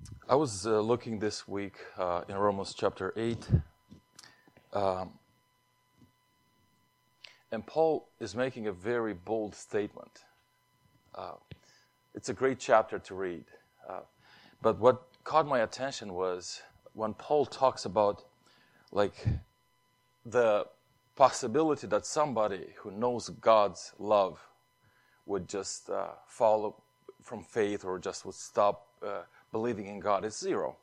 I was looking this week in Romans chapter 8, and Paul is making a very bold statement. It's a great chapter to read. But what caught my attention was when Paul talks about the possibility that somebody who knows God's love would just fall from faith or just would stop believing in God. It's zero.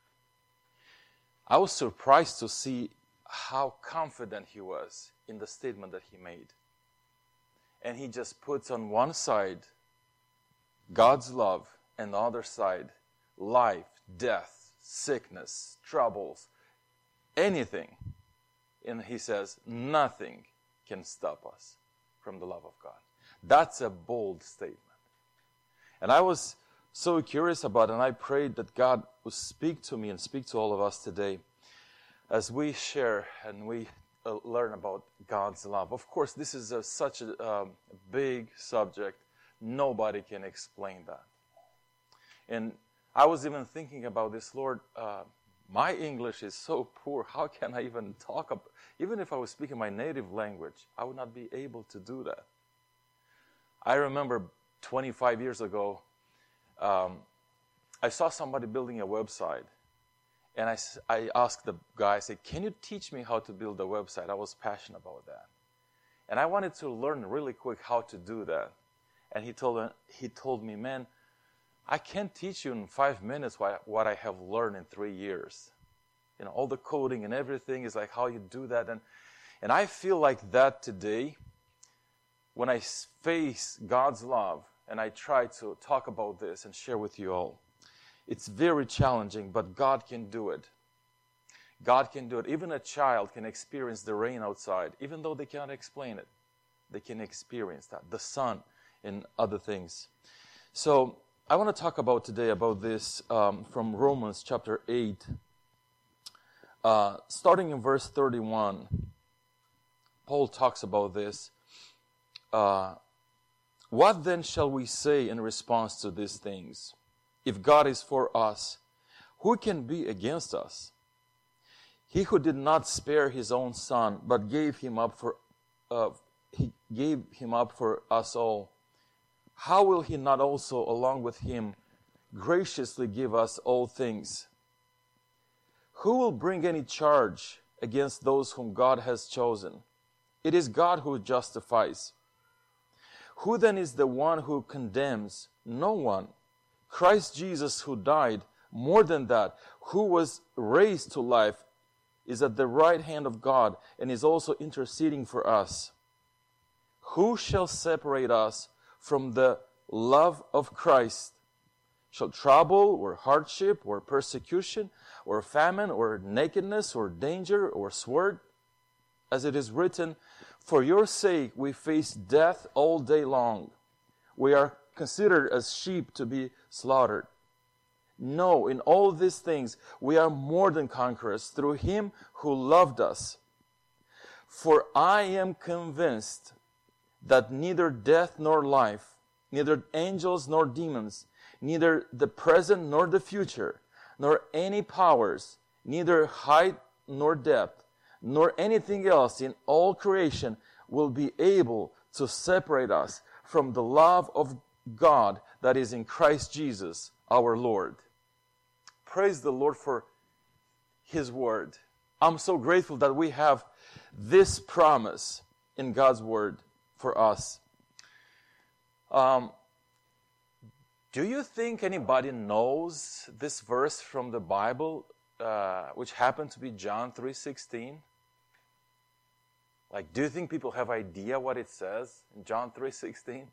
I was surprised to see how confident he was in the statement that he made. And he just puts on one side God's love and the other side life, death, sickness, troubles, anything. And he says, nothing can stop us from the love of God. That's a bold statement. And I was so curious about it, and I prayed that God would speak to me and speak to all of us today as we share and we learn about God's love. Of course, this is such a big subject. Nobody can explain that. And I was even thinking about this, Lord, my English is so poor. How can I even talk about, even if I was speaking my native language, I would not be able to do that. I remember 25 years ago, I saw somebody building a website. And I asked the guy, I said, can you teach me how to build a website? I was passionate about that. And I wanted to learn really quick how to do that. And he told me, man, I can't teach you in 5 minutes what I have learned in 3 years. You know, all the coding and everything is like how you do that. And I feel like that today when I face God's love and I try to talk about this and share with you all. It's very challenging, but God can do it. God can do it. Even a child can experience the rain outside, even though they cannot explain it. They can experience that, the sun and other things. So I want to talk about today about this from Romans chapter 8, starting in verse 31. Paul talks about this. What then shall we say in response to these things? If God is for us, who can be against us? He who did not spare his own son, but gave him up for us all, how will he not also, along with him, graciously give us all things? Who will bring any charge against those whom God has chosen? It is God who justifies. Who then is the one who condemns? No one. Christ Jesus, who died, more than that, who was raised to life, is at the right hand of God and is also interceding for us. Who shall separate us from the love of Christ? Shall trouble or hardship or persecution or famine or nakedness or danger or sword? As it is written, for your sake we face death all day long. We are considered as sheep to be slaughtered. No, in all these things we are more than conquerors through him who loved us. For I am convinced that neither death nor life, neither angels nor demons, neither the present nor the future, nor any powers, neither height nor depth, nor anything else in all creation will be able to separate us from the love of God that is in Christ Jesus, our Lord. Praise the Lord for His Word. I'm so grateful that we have this promise in God's Word for us. Do you think anybody knows this verse from the Bible, which happened to be John 3:16? Like, do you think people have idea what it says in John 3:16?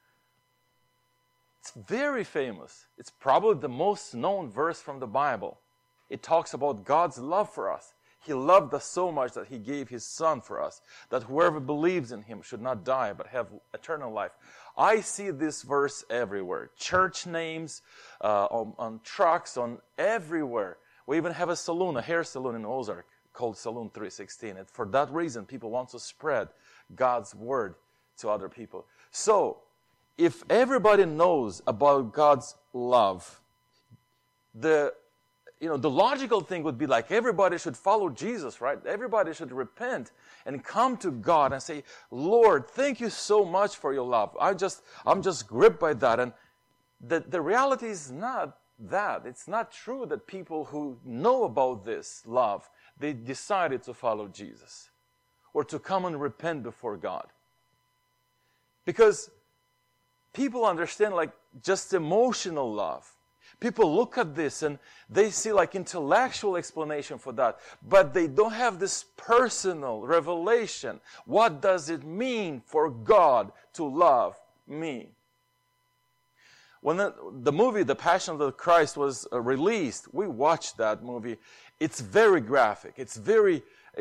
It's very famous. It's probably the most known verse from the Bible. It talks about God's love for us. He loved us so much that He gave His Son for us, that whoever believes in Him should not die but have eternal life. I see this verse everywhere. Church names, on trucks, on everywhere. We even have a salon, a hair salon in Ozark called Saloon 316. And for that reason, people want to spread God's word to other people. So, if everybody knows about God's love, the logical thing would be like everybody should follow Jesus, right? Everybody should repent and come to God and say, Lord, thank you so much for your love. I'm just gripped by that. And the reality is not that. It's not true that people who know about this love, they decided to follow Jesus or to come and repent before God. Because people understand like just emotional love. People look at this and they see like intellectual explanation for that, but they don't have this personal revelation. What does it mean for God to love me? When the movie The Passion of the Christ was released, we watched that movie. It's very graphic. It's a very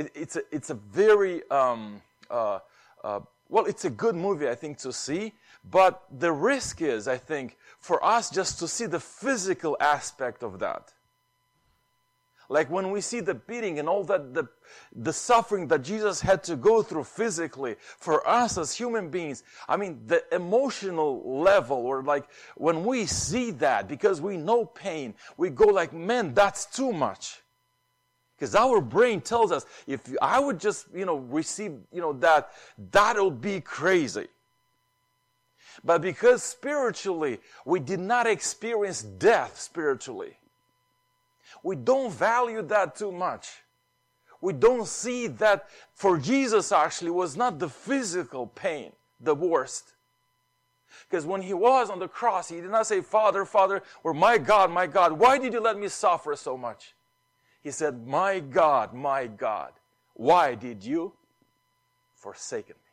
it's a good movie, I think, to see. But the risk is, I think, for us just to see the physical aspect of that. Like when we see the beating and all that, the suffering that Jesus had to go through physically for us as human beings. I mean, the emotional level, or like when we see that, because we know pain, we go like, man, that's too much. Because our brain tells us, if I would just, receive, that'll be crazy. But because spiritually, we did not experience death spiritually, we don't value that too much. We don't see that for Jesus actually was not the physical pain the worst. Because when he was on the cross, he did not say, Father, Father, or my God, why did you let me suffer so much? He said, my God, why did you forsake me?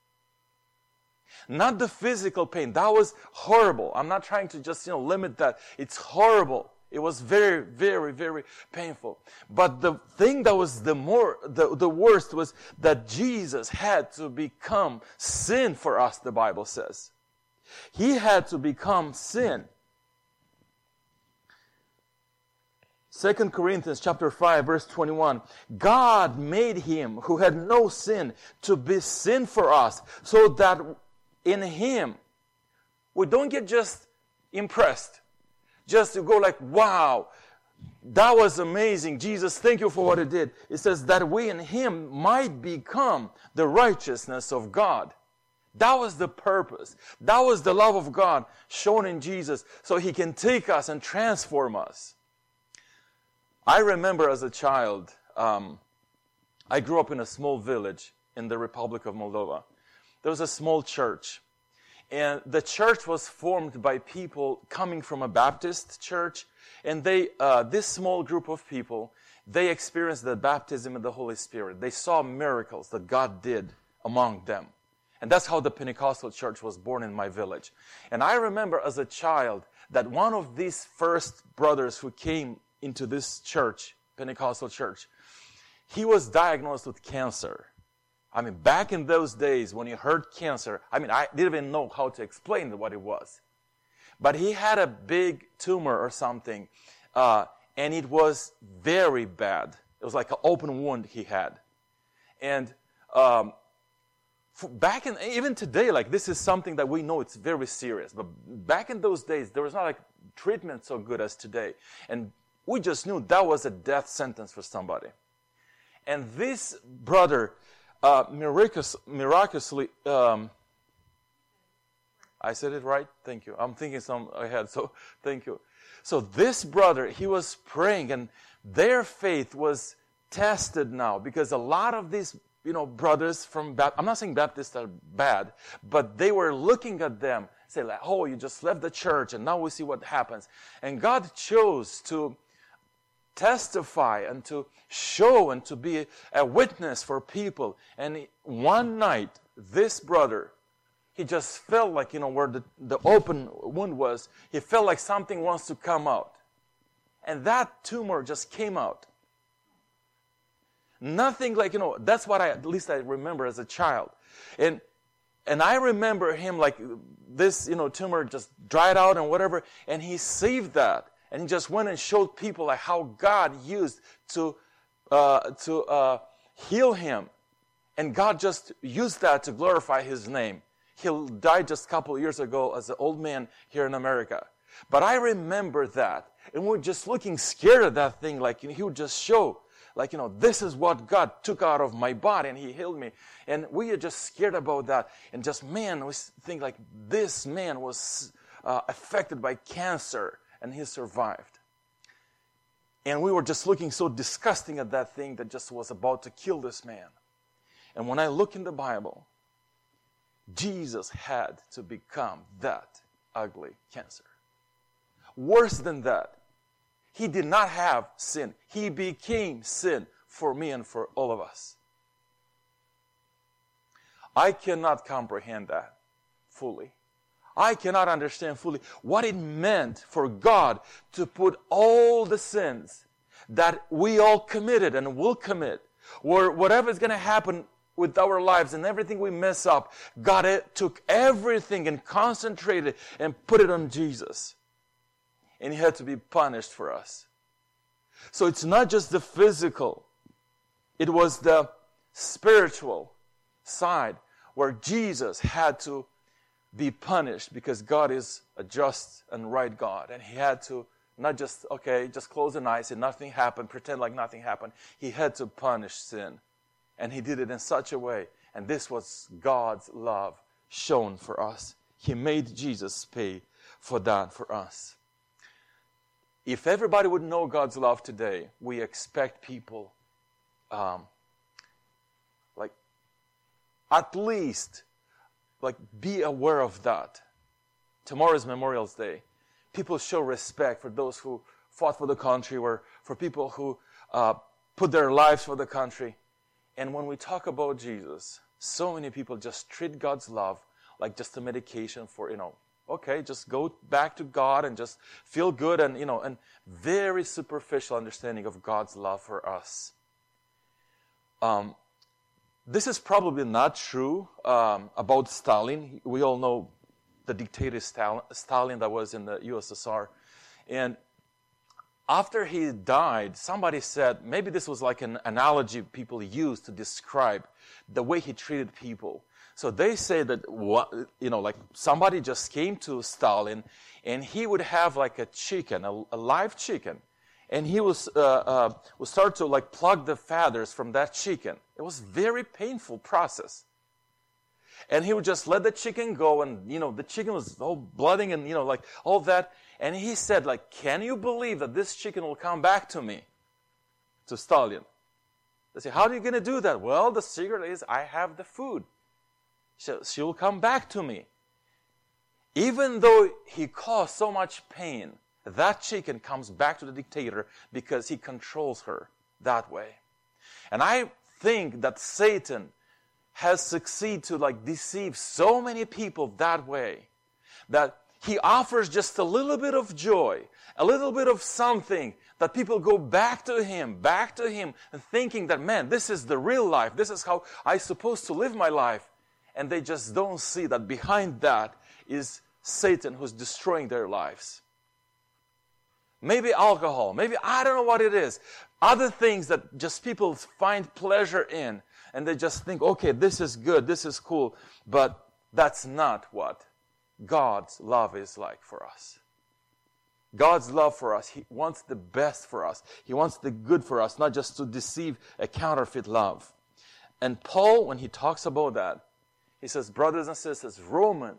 Not the physical pain. That was horrible. I'm not trying to just, limit that. It's horrible. It was very, very, very painful. But the thing that was the worst was that Jesus had to become sin for us, the Bible says. He had to become sin. 2 Corinthians chapter 5, verse 21. God made him who had no sin to be sin for us, so that in him we don't get just impressed. Just to go like, wow, that was amazing. Jesus, thank you for what you did. It says that we in him might become the righteousness of God. That was the purpose. That was the love of God shown in Jesus, so he can take us and transform us. I remember as a child, I grew up in a small village in the Republic of Moldova. There was a small church. And the church was formed by people coming from a Baptist church. And this small group of people, they experienced the baptism of the Holy Spirit. They saw miracles that God did among them. And that's how the Pentecostal church was born in my village. And I remember as a child that one of these first brothers who came into this church, Pentecostal church, he was diagnosed with cancer. I mean, back in those days when you heard cancer, I didn't even know how to explain what it was. But he had a big tumor or something, and it was very bad. It was like an open wound he had. And even today, like this is something that we know it's very serious. But back in those days, there was not like treatment so good as today. And we just knew that was a death sentence for somebody. And this brother, miraculously, I said it right? Thank you. I'm thinking some ahead, so thank you. So this brother, he was praying, and their faith was tested now, because a lot of these, brothers from I'm not saying Baptists are bad, but they were looking at them, say like, oh, you just left the church, and now we see what happens. And God chose to testify and to show and to be a witness for people. And one night, this brother, he just felt like, where the open wound was, he felt like something wants to come out. And that tumor just came out. Nothing like, that's what at least I remember as a child. And I remember him like this, tumor just dried out and whatever, and he saved that. And he just went and showed people like how God used to heal him. And God just used that to glorify his name. He died just a couple of years ago as an old man here in America. But I remember that. And we're just looking scared at that thing, like he would just show, like, this is what God took out of my body and he healed me. And we are just scared about that. And just, man, we think like this man was affected by cancer and he survived. And we were just looking so disgusting at that thing that just was about to kill this man. And when I look in the Bible, Jesus had to become that ugly cancer. Worse than that, he did not have sin. He became sin for me and for all of us. I cannot comprehend that fully. I cannot understand fully what it meant for God to put all the sins that we all committed and will commit, or whatever is going to happen with our lives and everything we mess up, God took everything and concentrated and put it on Jesus. And he had to be punished for us. So it's not just the physical. It was the spiritual side where Jesus had to be punished because God is a just and right God. And he had to not just, just close an eye, say nothing happened, pretend like nothing happened. He had to punish sin. And he did it in such a way. And this was God's love shown for us. He made Jesus pay for that for us. If everybody would know God's love today, we expect people, at least, be aware of that. Tomorrow is Memorial Day. People show respect for those who fought for the country, or for people who put their lives for the country. And when we talk about Jesus, so many people just treat God's love like just a medication for, just go back to God and just feel good and very superficial understanding of God's love for us. This is probably not true about Stalin. We all know the dictator Stalin that was in the USSR. And after he died, somebody said, maybe this was like an analogy people used to describe the way he treated people. So they say that, somebody just came to Stalin and he would have like a chicken, a live chicken. And he would start to pluck the feathers from that chicken. It was a very painful process. And he would just let the chicken go and, the chicken was all blooding and, all that. And he said, can you believe that this chicken will come back to me? To Stalin. They say, how are you going to do that? Well, the secret is I have the food. She will come back to me. Even though he caused so much pain, that chicken comes back to the dictator because he controls her that way. And I think that Satan has succeeded to deceive so many people that way, that he offers just a little bit of joy, a little bit of something that people go back to him, and thinking that, man, this is the real life. This is how I'm supposed to live my life. And they just don't see that behind that is Satan who's destroying their lives. Maybe alcohol, maybe I don't know what it is. Other things that just people find pleasure in. And they just think, okay, this is good, this is cool. But that's not what God's love is like for us. God's love for us, He wants the best for us. He wants the good for us, not just to deceive a counterfeit love. And Paul, when he talks about that, he says, brothers and sisters, Rome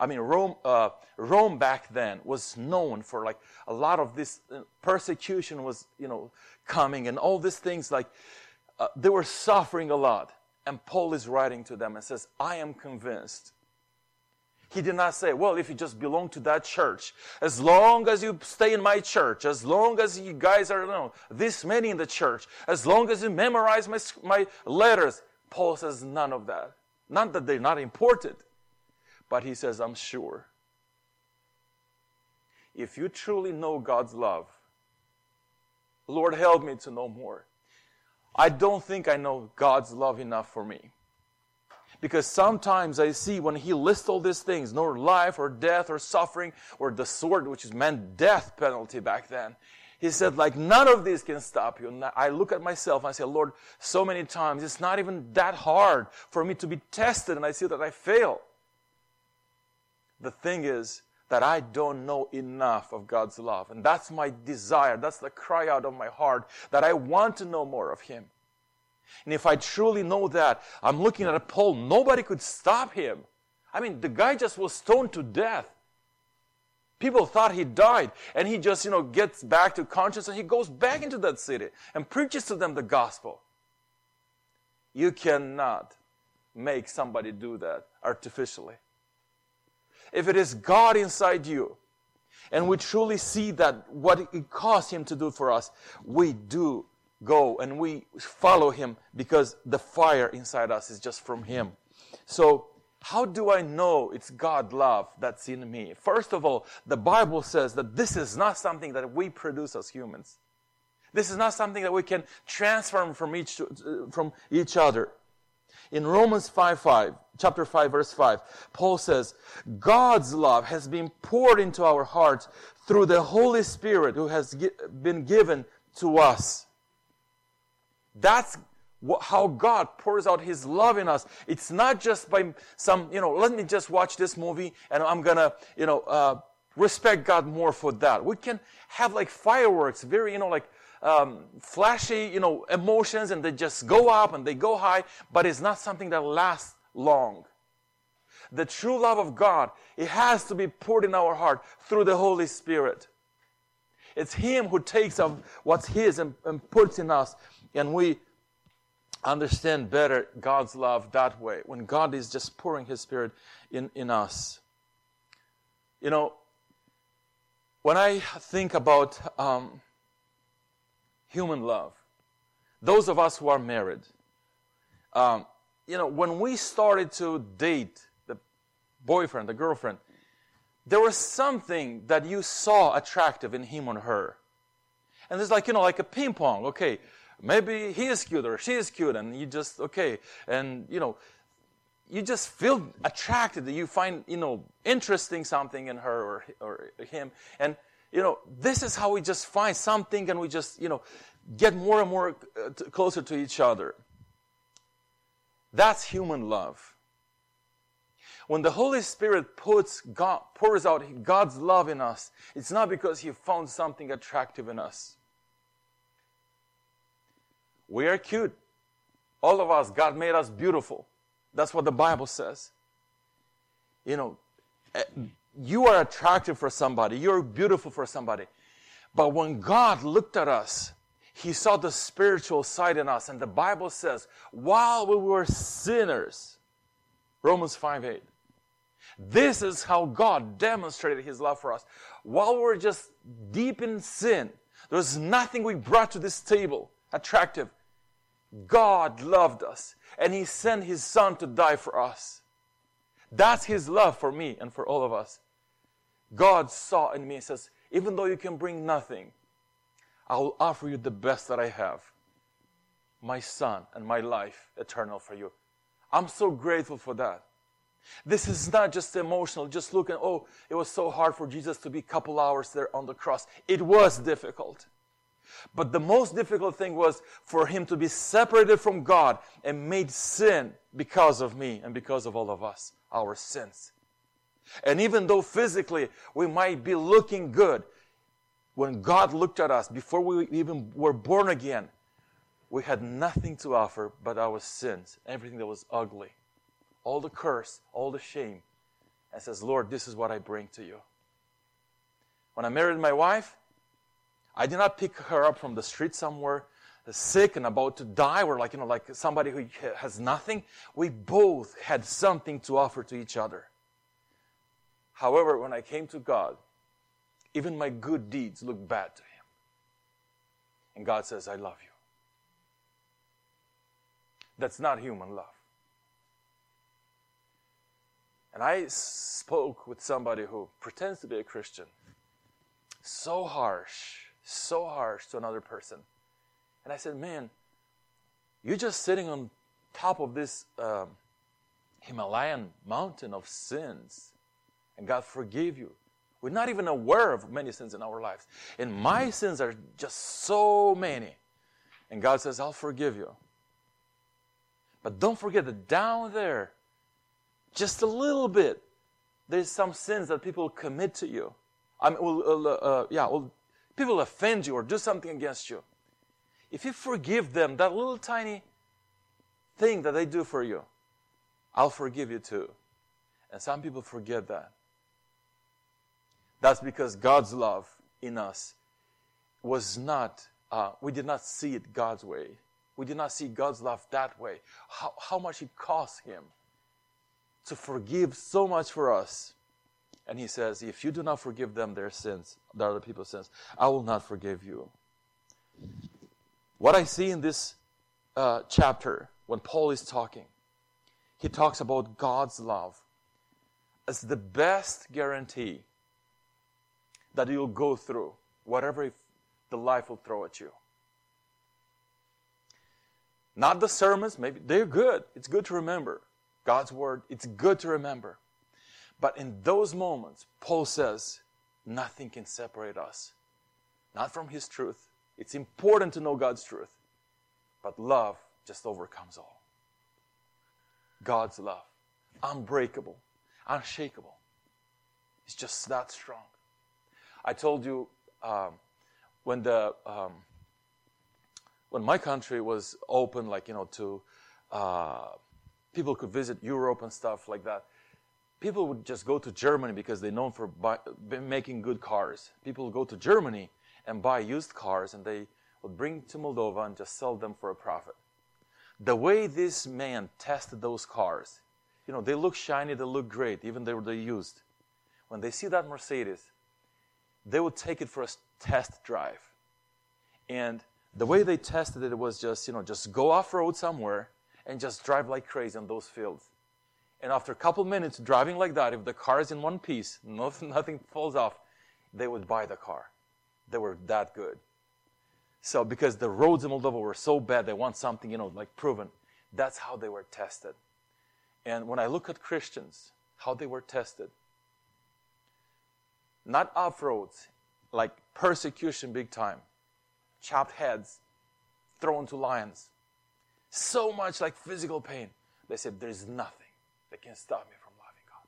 back then was known for a lot of this persecution was, coming and all these things they were suffering a lot. And Paul is writing to them and says, I am convinced. He did not say, well, if you just belong to that church, as long as you stay in my church, as long as you guys are, this many in the church, as long as you memorize my letters. Paul says none of that. Not that they're not important, but he says, I'm sure. If you truly know God's love, Lord, help me to know more. I don't think I know God's love enough for me. Because sometimes I see when he lists all these things, nor life or death or suffering or the sword, which is meant death penalty back then. He said, none of these can stop you. And I look at myself and I say, Lord, so many times it's not even that hard for me to be tested and I see that I fail. The thing is that I don't know enough of God's love. And that's my desire. That's the cry out of my heart, that I want to know more of Him. And if I truly know that, I'm looking at Paul, nobody could stop him. I mean, the guy just was stoned to death. People thought he died, and he just, gets back to conscience, and he goes back into that city and preaches to them the gospel. You cannot make somebody do that artificially. If it is God inside you, and we truly see that what it cost Him to do for us, we do go and we follow Him because the fire inside us is just from Him. So, how do I know it's God's love that's in me? First of all, the Bible says that this is not something that we produce as humans. This is not something that we can transform from each other. In Romans chapter 5, verse 5, Paul says, God's love has been poured into our hearts through the Holy Spirit who has been given to us. That's how God pours out His love in us. It's not just by some, let me just watch this movie and I'm going to, respect God more for that. We can have like fireworks, very, flashy, emotions, and they just go up and they go high, but it's not something that lasts long. The true love of God, it has to be poured in our heart through the Holy Spirit. It's Him who takes of what's His and puts in us, and we understand better God's love that way, when God is just pouring His Spirit in us. When I think about human love, those of us who are married, when we started to date the boyfriend, the girlfriend, there was something that you saw attractive in him or her. And it's like, like a ping pong. Okay, maybe he is cute or she is cute, and you just, and, you just feel attracted. You find, interesting something in her or him. And, this is how we just find something, and we just, get more and more closer to each other. That's human love. When the Holy Spirit pours out God's love in us, it's not because He found something attractive in us. We are cute. All of us, God made us beautiful. That's what the Bible says. You are attractive for somebody. You're beautiful for somebody. But when God looked at us, He saw the spiritual side in us. And the Bible says, while we were sinners, Romans 5:8, this is how God demonstrated His love for us. While we were just deep in sin, there was nothing we brought to this table attractive. God loved us, and He sent His Son to die for us. That's His love for me and for all of us. God saw in me and says, even though you can bring nothing, I will offer you the best that I have. My Son and my life eternal for you. I'm so grateful for that. This is not just emotional, just looking, it was so hard for Jesus to be a couple hours there on the cross. It was difficult. But the most difficult thing was for Him to be separated from God and made sin because of me and because of all of us, our sins. And even though physically we might be looking good, when God looked at us before we even were born again, we had nothing to offer but our sins, everything that was ugly, all the curse, all the shame, and says, Lord, this is what I bring to you. When I married my wife, I did not pick her up from the street somewhere, sick and about to die, or like somebody who has nothing. We both had something to offer to each other. However, when I came to God, even my good deeds looked bad to Him. And God says, I love you. That's not human love. And I spoke with somebody who pretends to be a Christian. So harsh to another person. And I said, man, you're just sitting on top of this Himalayan mountain of sins. And God forgave you. We're not even aware of many sins in our lives. And my sins are just so many. And God says, I'll forgive you. But don't forget that down there, just a little bit, there's some sins that people commit to you. People offend you or do something against you. If you forgive them, that little tiny thing that they do for you, I'll forgive you too. And some people forget that. That's because God's love in us was not, we did not see it God's way. We did not see God's love that way. How much it cost Him to forgive so much for us. And He says, if you do not forgive them their sins, the other people's sins, I will not forgive you. What I see in this chapter, when Paul is talking, he talks about God's love as the best guarantee that you'll go through whatever the life will throw at you. Not the sermons, maybe they're good. It's good to remember God's word. It's good to remember. But in those moments, Paul says, nothing can separate us. Not from His truth. It's important to know God's truth. But love just overcomes all. God's love. Unbreakable. Unshakable. It's just that strong. I told you when my country was open, to people could visit Europe and stuff like that. People would just go to Germany because they're known for making good cars. People would go to Germany and buy used cars, and they would bring to Moldova and just sell them for a profit. The way this man tested those cars, they look shiny, they look great, even though they're used. When they see that Mercedes, they would take it for a test drive. And the way they tested it was just go off-road somewhere and just drive like crazy on those fields. And after a couple minutes driving like that, if the car is in one piece, nothing falls off, they would buy the car. They were that good. So because the roads in Moldova were so bad, they want something, proven. That's how they were tested. And when I look at Christians, how they were tested, not off-roads, like persecution big time, chopped heads, thrown to lions, so much like physical pain. They said, there's nothing that can stop me from loving God.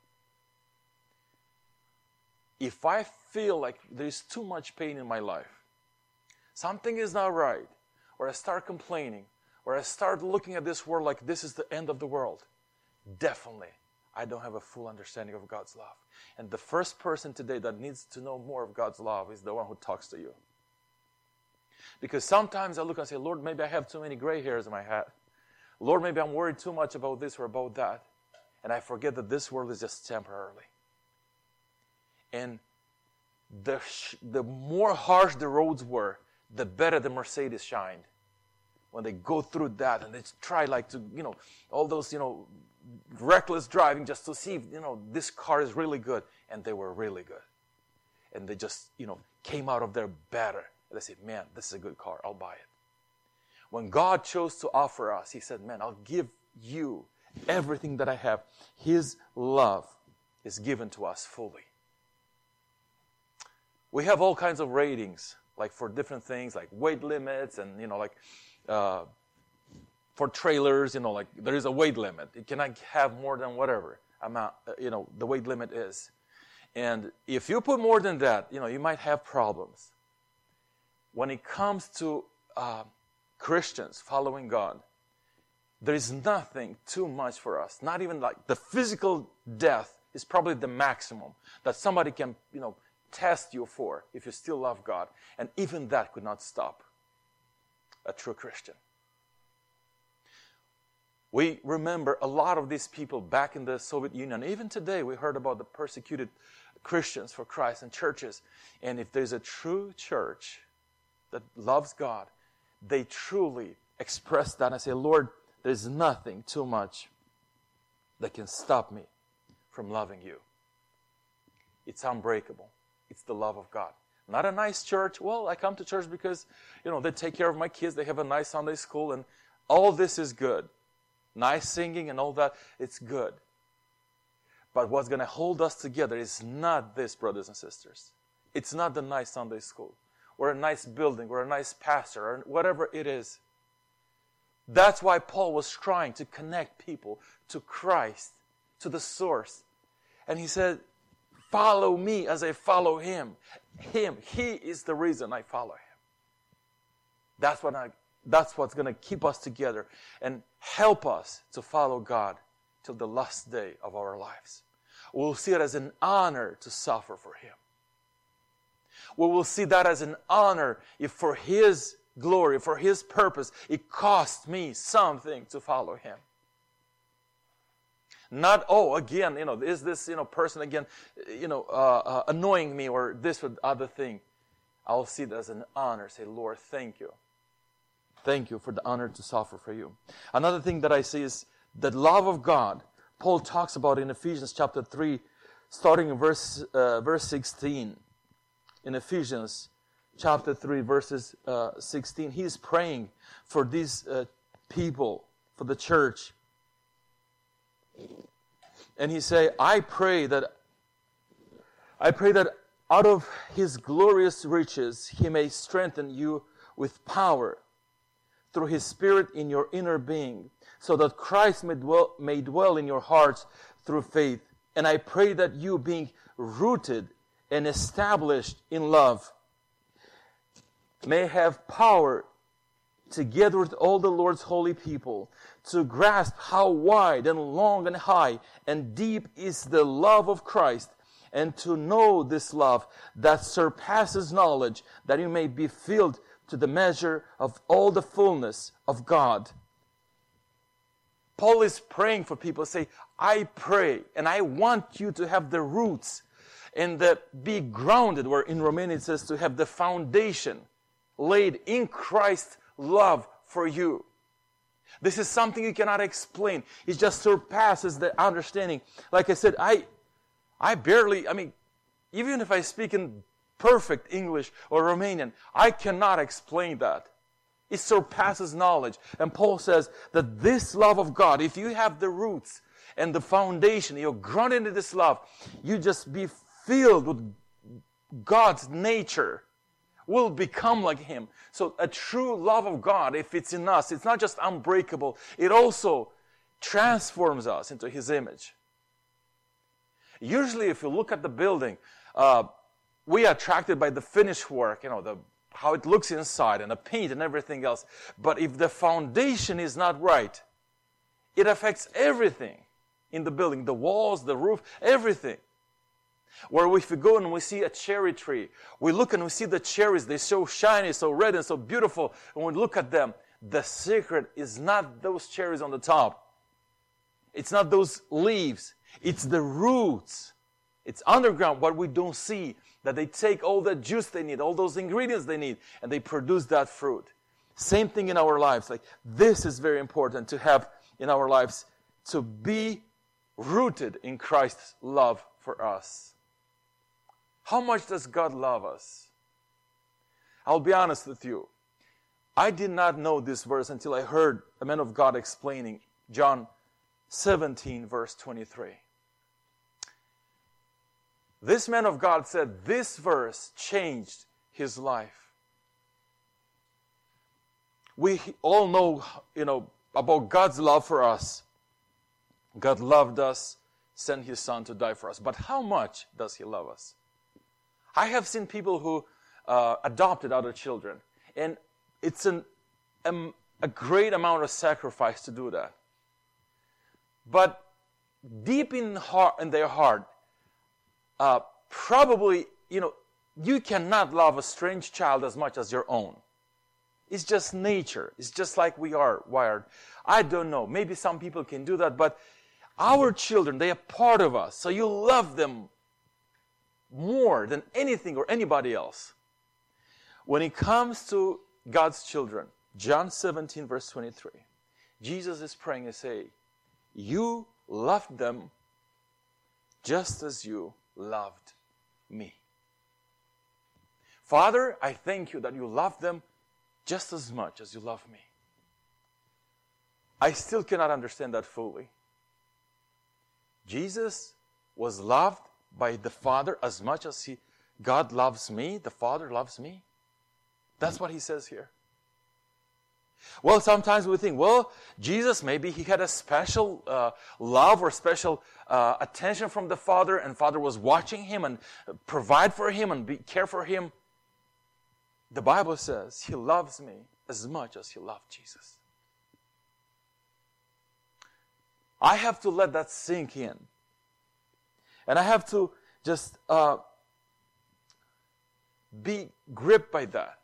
If I feel like there's too much pain in my life, something is not right, or I start complaining, or I start looking at this world like this is the end of the world, definitely I don't have a full understanding of God's love. And the first person today that needs to know more of God's love is the one who talks to you. Because sometimes I look and say, Lord, maybe I have too many gray hairs in my head. Lord, maybe I'm worried too much about this or about that. And I forget that this world is just temporarily. And the more harsh the roads were, the better the Mercedes shined. When they go through that and they try all those, reckless driving just to see if, this car is really good. And they were really good. And they just, came out of there better. And they said, man, this is a good car. I'll buy it. When God chose to offer us, He said, man, I'll give you everything that I have. His love is given to us fully. We have all kinds of ratings, like for different things, like weight limits and, for trailers, there is a weight limit. It cannot have more than whatever amount, the weight limit is. And if you put more than that, you might have problems. When it comes to Christians following God, there is nothing too much for us. Not even like the physical death is probably the maximum that somebody can, test you for if you still love God. And even that could not stop a true Christian. We remember a lot of these people back in the Soviet Union. Even today, we heard about the persecuted Christians for Christ and churches. And if there's a true church that loves God, they truly express that and say, Lord, there's nothing too much that can stop me from loving you. It's unbreakable. It's the love of God. Not a nice church. Well, I come to church because, they take care of my kids. They have a nice Sunday school and all this is good. Nice singing and all that. It's good. But what's going to hold us together is not this, brothers and sisters. It's not the nice Sunday school or a nice building or a nice pastor or whatever it is. That's why Paul was trying to connect people to Christ, to the source. And he said, follow me as I follow Him. He is the reason I follow Him. That's what's going to keep us together and help us to follow God till the last day of our lives. We'll see it as an honor to suffer for Him. We will see that as an honor if for His glory, for His purpose, it cost me something to follow Him. Not, again, is this, person again, annoying me or this or other thing. I'll see it as an honor. Say, Lord, thank you. Thank you for the honor to suffer for you. Another thing that I see is the love of God. Paul talks about in Ephesians chapter 3, starting in verse 16. In Ephesians chapter 3, verses 16, he's praying for these people, for the church. And he say, I pray that out of His glorious riches He may strengthen you with power through His Spirit in your inner being, so that Christ may dwell in your hearts through faith. And I pray that you, being rooted and established in love, may have power, together with all the Lord's holy people, to grasp how wide and long and high and deep is the love of Christ, and to know this love that surpasses knowledge, that you may be filled to the measure of all the fullness of God. Paul is praying for people. Say, I pray, and I want you to have the roots and be grounded, where in Romanian it says to have the foundation laid in Christ's love for you. This is something you cannot explain. It just surpasses the understanding. Like I said, I barely, even if I speak in perfect English or Romanian, I cannot explain that. It surpasses knowledge. And Paul says that this love of God, if you have the roots and the foundation, you're grounded into this love, you just be filled with God's nature, will become like Him. So a true love of God, if it's in us, it's not just unbreakable, it also transforms us into His image. Usually if you look at the building, we are attracted by the finished work, how it looks inside and the paint and everything else. But if the foundation is not right, it affects everything in the building, the walls, the roof, everything. Where if we go and we see a cherry tree, we look and we see the cherries, they're so shiny, so red and so beautiful. And when we look at them, the secret is not those cherries on the top. It's not those leaves. It's the roots. It's underground, what we don't see, that they take all the juice they need, all those ingredients they need, and they produce that fruit. Same thing in our lives. Like, this is very important to have in our lives, to be rooted in Christ's love for us. How much does God love us? I'll be honest with you. I did not know this verse until I heard a man of God explaining John 17, verse 23. This man of God said this verse changed his life. We all know, about God's love for us. God loved us, sent His Son to die for us. But how much does He love us? I have seen people who adopted other children, and it's a great amount of sacrifice to do that. But deep in their heart, probably, you cannot love a strange child as much as your own. It's just nature. It's just like we are wired. I don't know. Maybe some people can do that, but our children, they are part of us. So you love them more than anything or anybody else. When it comes to God's children, John 17, verse 23, Jesus is praying and saying, you loved them just as you loved me. Father, I thank you that you love them just as much as you love me. I still cannot understand that fully. Jesus was loved by the Father as much as God loves me, the Father loves me. That's what He says here. Well, sometimes we think, well, Jesus, maybe he had a special love or special attention from the Father, and Father was watching him and provide for him and care for him. The Bible says he loves me as much as he loved Jesus. I have to let that sink in. And I have to just be gripped by that.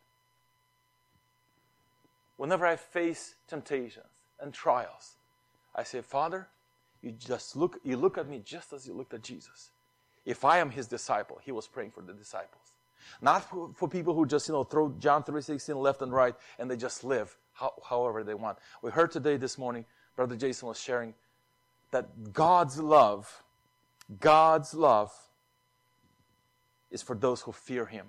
Whenever I face temptations and trials, I say, Father, you look at me just as you looked at Jesus. If I am his disciple, he was praying for the disciples. Not for people who just, throw John 3:16 left and right and they just live however they want. We heard today, this morning, Brother Jason was sharing that God's love is for those who fear him.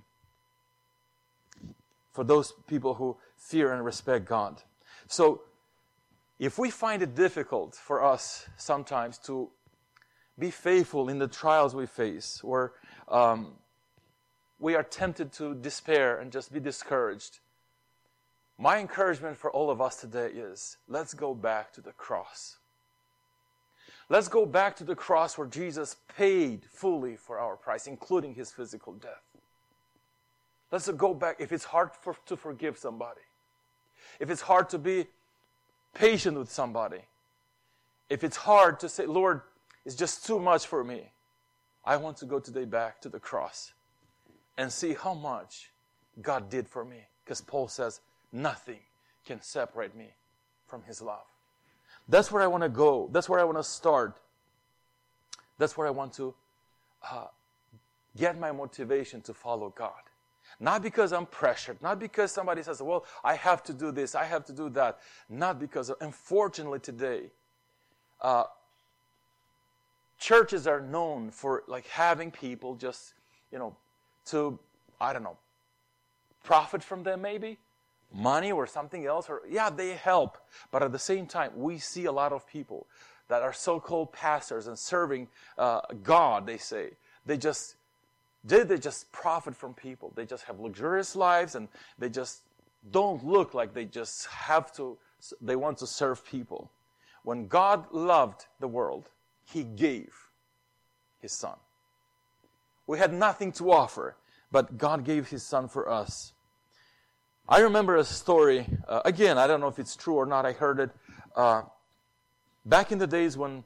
For those people who fear and respect God. So, if we find it difficult for us sometimes to be faithful in the trials we face, or we are tempted to despair and just be discouraged, my encouragement for all of us today is, let's go back to the cross. Let's go back to the cross where Jesus paid fully for our price, including his physical death. Let's go back. If it's hard to forgive somebody, if it's hard to be patient with somebody, if it's hard to say, Lord, it's just too much for me, I want to go today back to the cross and see how much God did for me. Because Paul says, nothing can separate me from his love. That's where I want to go. That's where I want to start. That's where I want to get my motivation to follow God. Not because I'm pressured. Not because somebody says, well, I have to do this, I have to do that. Not because, unfortunately today, churches are known for having people just, to, profit from them maybe. Money or something else. Or they help. But at the same time, we see a lot of people that are so-called pastors and serving God, they say. They just profit from people. They just have luxurious lives and they just don't look like they want to serve people. When God loved the world, he gave his son. We had nothing to offer, but God gave his son for us. I remember a story, again, I don't know if it's true or not, I heard it, back in the days when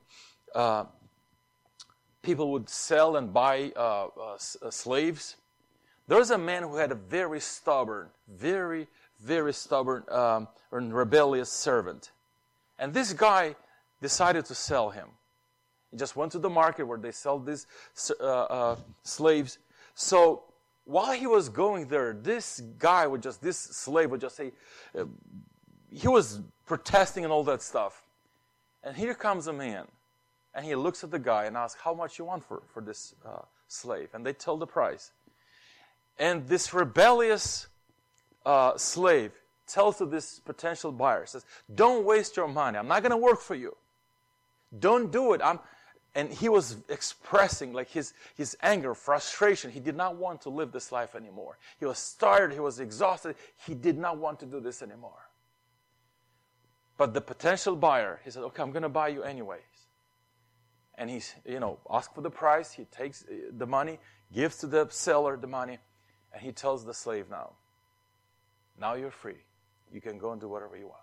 people would sell and buy slaves. There was a man who had a very stubborn, very, very stubborn and rebellious servant. And this guy decided to sell him. He just went to the market where they sell these slaves. So while he was going there, this slave would just say, he was protesting and all that stuff. And here comes a man. And he looks at the guy and asks, how much you want for this slave? And they tell the price. And this rebellious slave tells to this potential buyer, says, don't waste your money. I'm not going to work for you. Don't do it. And he was expressing his anger, frustration. He did not want to live this life anymore. He was tired. He was exhausted. He did not want to do this anymore. But the potential buyer, he said, okay, I'm going to buy you anyways. And he's, asks for the price. He takes the money, gives to the seller the money, and he tells the slave now you're free. You can go and do whatever you want.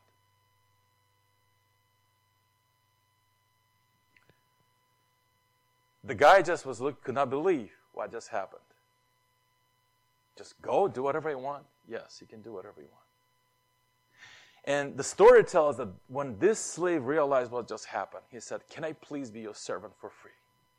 The guy just could not believe what just happened. Just go, do whatever you want. Yes, you can do whatever you want. And the story tells that when this slave realized what just happened, he said, can I please be your servant for free?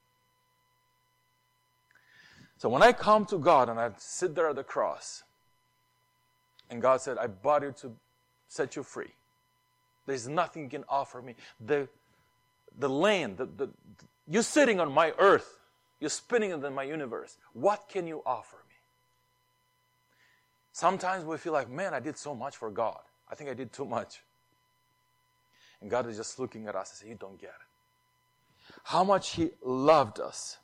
So when I come to God and I sit there at the cross, and God said, I bought you to set you free. There's nothing you can offer me. The land, you're sitting on my earth. You're spinning in my universe. What can you offer me? Sometimes we feel like, man, I did so much for God. I think I did too much. And God is just looking at us and saying, you don't get it. How much he loved us.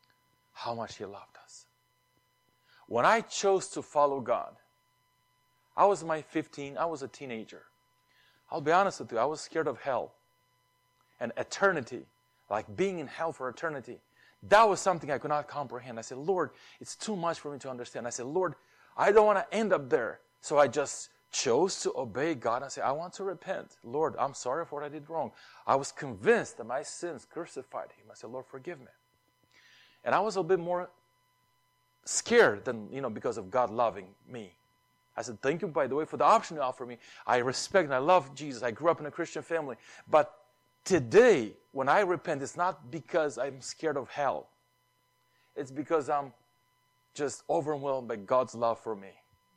How much he loved us. When I chose to follow God, I was I was a teenager. I'll be honest with you, I was scared of hell and eternity, like being in hell for eternity. That was something I could not comprehend. I said, Lord, it's too much for me to understand. I said, Lord, I don't want to end up there. So I just chose to obey God and say, I want to repent. Lord, I'm sorry for what I did wrong. I was convinced that my sins crucified Him. I said, Lord, forgive me. And I was a bit more scared than, because of God loving me. I said, thank you, by the way, for the option you offer me. I respect and I love Jesus. I grew up in a Christian family. But today, when I repent, it's not because I'm scared of hell. It's because I'm just overwhelmed by God's love for me.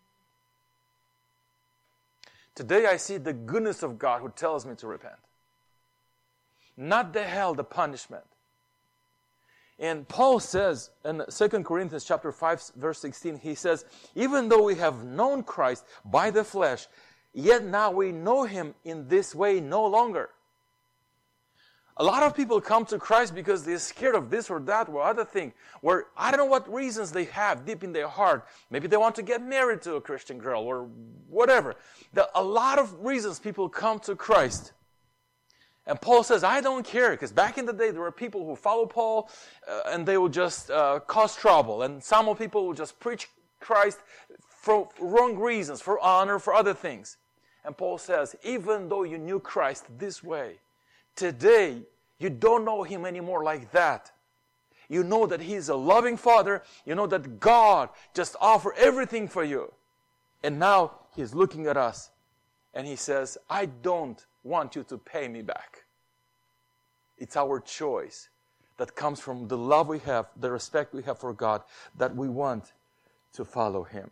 Today, I see the goodness of God who tells me to repent. Not the hell, the punishment. And Paul says in 2 Corinthians chapter 5, verse 16, he says, even though we have known Christ by the flesh, yet now we know Him in this way no longer. A lot of people come to Christ because they're scared of this or that or other thing, where I don't know what reasons they have deep in their heart. Maybe they want to get married to a Christian girl or whatever. There are a lot of reasons people come to Christ. And Paul says, I don't care, because back in the day there were people who follow Paul and they would just cause trouble. And some people would just preach Christ for wrong reasons, for honor, for other things. And Paul says, even though you knew Christ this way, today, you don't know Him anymore like that. You know that He's a loving Father. You know that God just offered everything for you. And now He's looking at us and He says, I don't want you to pay me back. It's our choice that comes from the love we have, the respect we have for God, that we want to follow Him.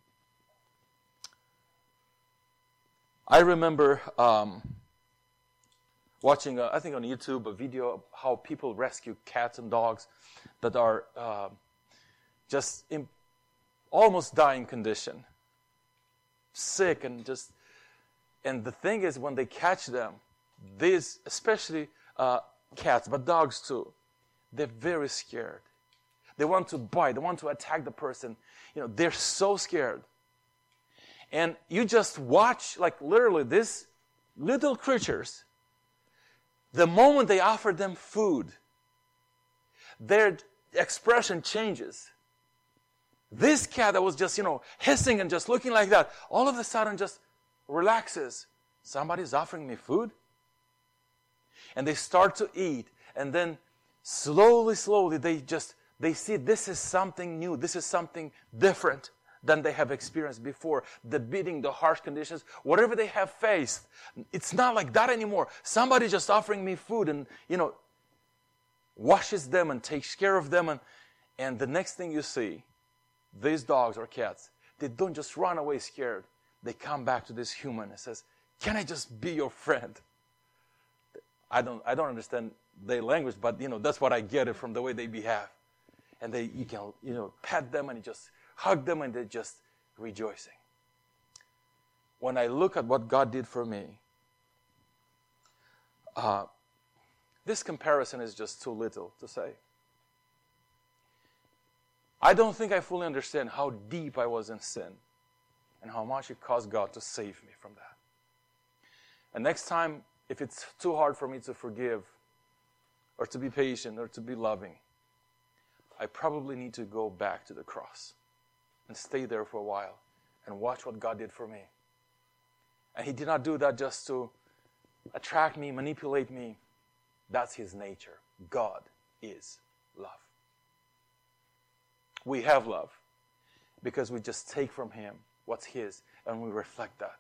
I remember watching, I think on YouTube, a video of how people rescue cats and dogs that are just in almost dying condition. Sick and just... And the thing is, when they catch them, these, especially cats, but dogs too, they're very scared. They want to bite. They want to attack the person. They're so scared. And you just watch, like literally, these little creatures, the moment they offer them food, their expression changes. This cat that was just, hissing and just looking like that, all of a sudden just relaxes. Somebody's offering me food? And they start to eat. And then slowly, they see this is something new. This is something different than they have experienced before. The beating, the harsh conditions, whatever they have faced, it's not like that anymore. Somebody's just offering me food and, washes them and takes care of them. And the next thing you see, these dogs or cats, they don't just run away scared. They come back to this human and says, can I just be your friend? I don't understand their language, but that's what I get it from the way they behave. And you can pat them and you just hug them and they're just rejoicing. When I look at what God did for me, this comparison is just too little to say. I don't think I fully understand how deep I was in sin and how much it cost God to save me from that. And next time, if it's too hard for me to forgive or to be patient or to be loving, I probably need to go back to the cross and stay there for a while and watch what God did for me. And He did not do that just to attract me, manipulate me. That's His nature. God is love. We have love because we just take from Him what's His and we reflect that.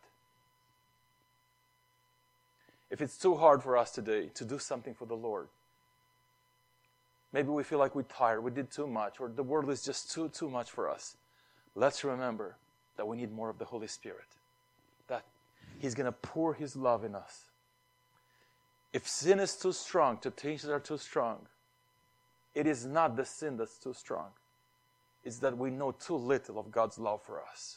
If it's too hard for us today to do something for the Lord, maybe we feel like we're tired, we did too much, or the world is just too much for us. Let's remember that we need more of the Holy Spirit, that He's going to pour His love in us. If sin is too strong, temptations are too strong, it is not the sin that's too strong. It's that we know too little of God's love for us.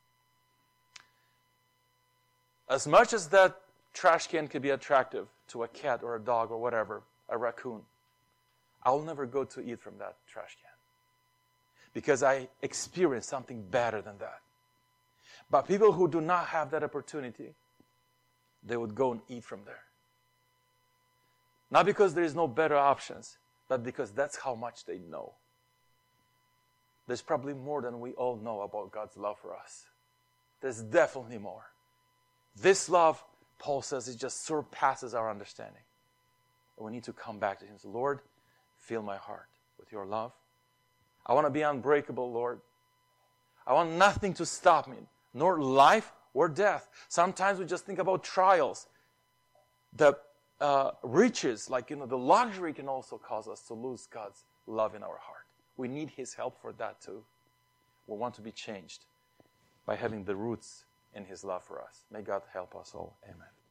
As much as that trash can can be attractive to a cat or a dog or whatever, a raccoon, I'll never go to eat from that trash can because I experienced something better than that. But people who do not have that opportunity, they would go and eat from there. Not because there is no better options, but because that's how much they know. There's probably more than we all know about God's love for us. There's definitely more. This love, Paul says, it just surpasses our understanding. And we need to come back to Him. So, Lord, fill my heart with your love. I want to be unbreakable, Lord. I want nothing to stop me, nor life or death. Sometimes we just think about trials. The riches, the luxury can also cause us to lose God's love in our heart. We need His help for that too. We want to be changed by having the roots in His love for us. May God help us all. Amen.